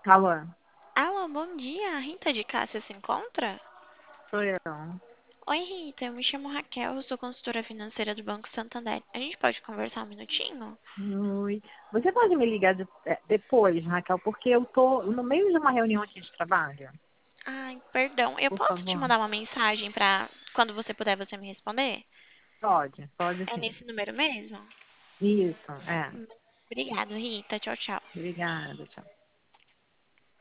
Alô, Alô, bom dia. A Rita de Cássia se encontra? sou eu. Oi, Rita. Eu me chamo Raquel, eu sou consultora financeira do Banco Santander. A gente pode conversar um minutinho? Oi. Você pode me ligar depois, Raquel, porque eu tô no meio de uma reunião aqui de trabalho. Ai, perdão. Eu Por posso te favor. mandar uma mensagem pra quando você puder você me responder? Pode É sim. nesse número mesmo? Isso, é. Hum, Obrigada, Rita. Tchau, tchau. Obrigada, tchau.